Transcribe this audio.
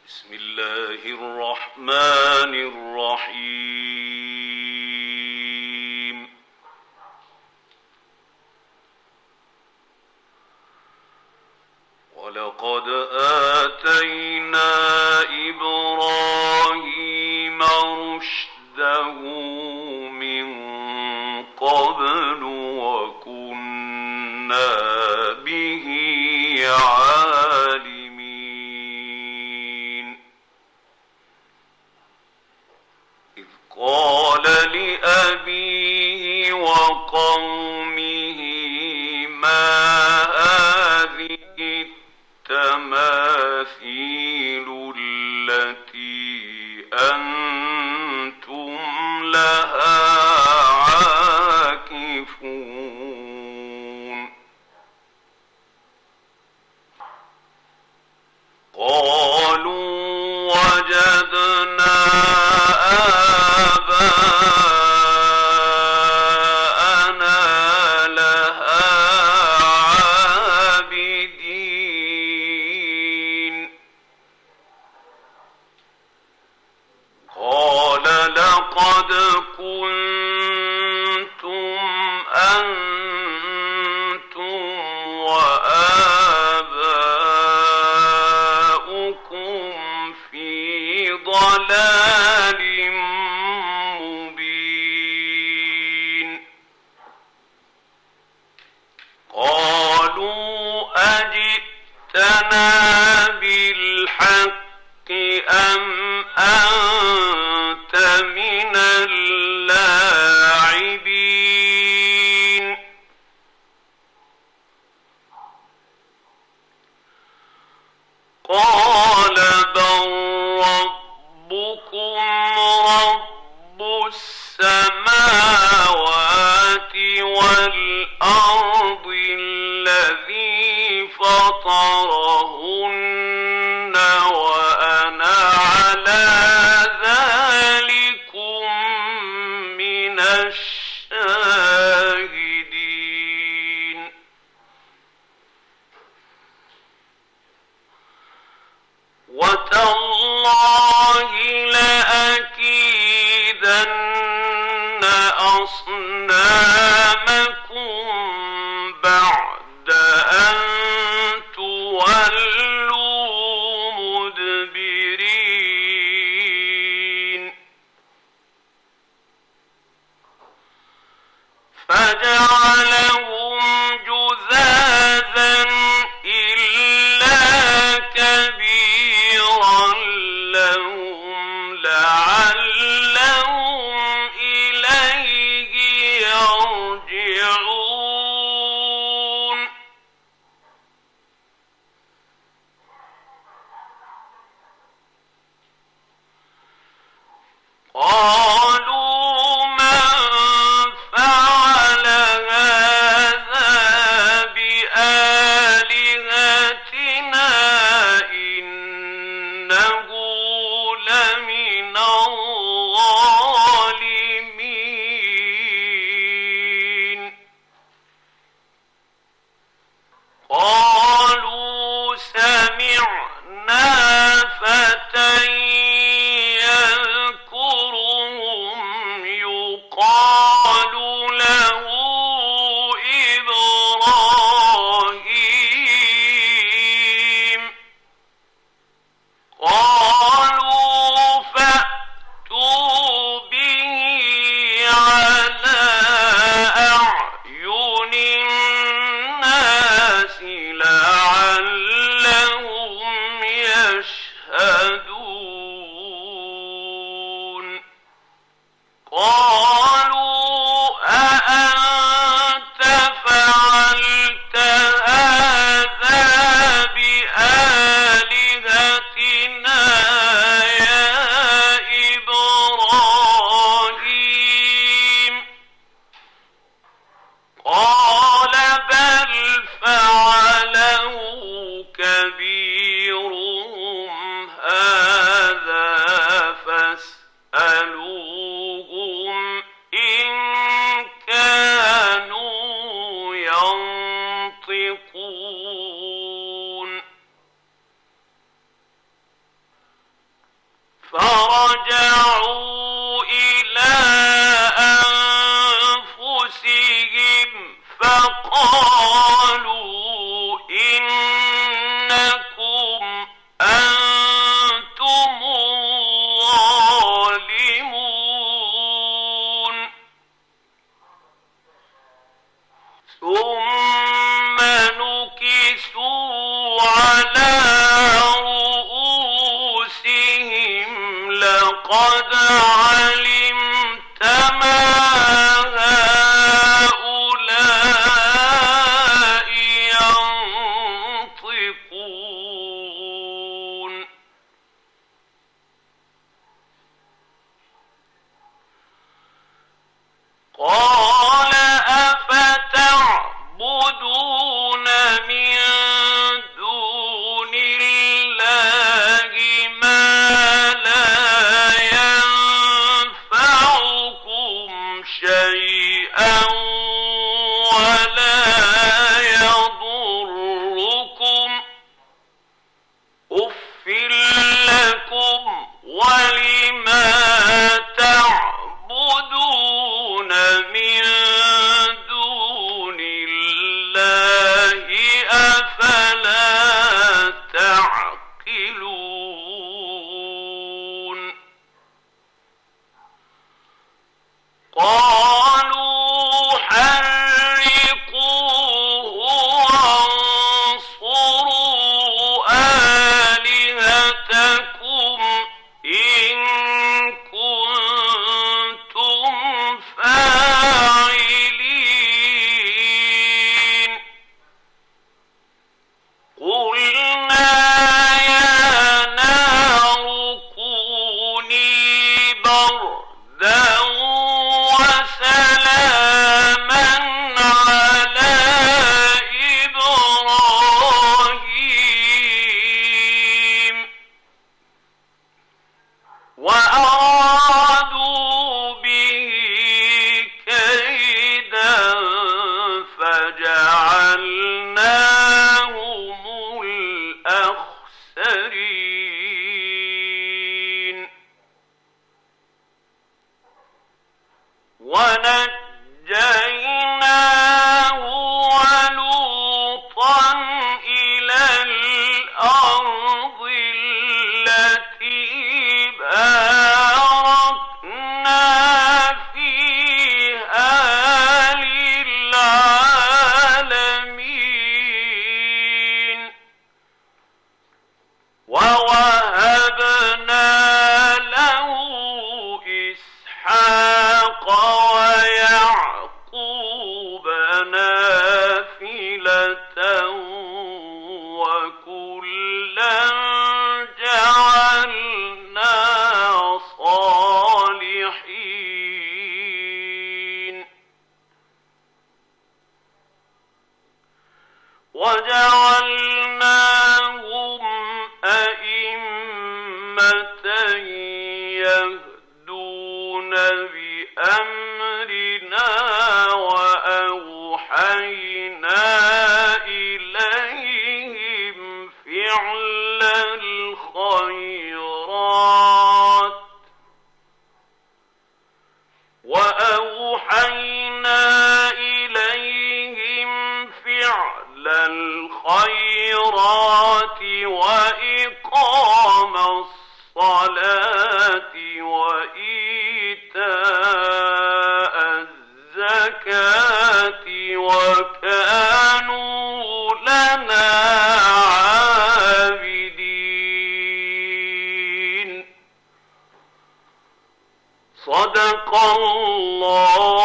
بسم الله الرحمن الرحيم. ولقد آتينا إبراهيم رشده من قبل وكنا به عالمين. إذ قال لأبيه وقومه ما هذه التماثيل التي أنتم لها عاكفون. قالوا وجدنا آباءنا لها عابدين. قال لقد كنتم أنتم وآباؤكم في ضلال مبين. قالوا أجئتنا بالحق أم أنت من اللاعبين. قال بل ربكم رب السماوات والأرض الذي فطرهن وأنا على ذلكم من الشاهدين. وتالله لأكيدن أصنامكم بعد أن تولوا مدبرين. فجعلهم جذاذا إلا كبيرا رجعوا إلى أنفسهم فقالوا إنكم أنتم الظالمون ثم نكسوا على رؤوسهم لقد علمت ما هؤلاء ينطقون قال أفتعبدون من دون الله ما لا ينفعكم شيئا ولا يضركم أف لكم ولما تعبدون من دون الله أفلا تعقلون قالوا حرقوه وانصروا آلهتكم إن كنتم فاعلين قلنا يا نار كوني بردا وسلاما على إبراهيم وأرادوا به كيدا فجعلناهم الأخسرين ونجيناه ولوطا إلى الأرض التي باركنا فيها للعالمين ووهبنا له إسحاق ويعقوب نافلة وكلا جعلنا صالحين وجعلناهم أئمة يهدون بأمرنا وأوحينا إليهم فعل الخيرات وإقام الصلاة وإيتاء الزكاة وكانوا لنا عابدين. صدق الله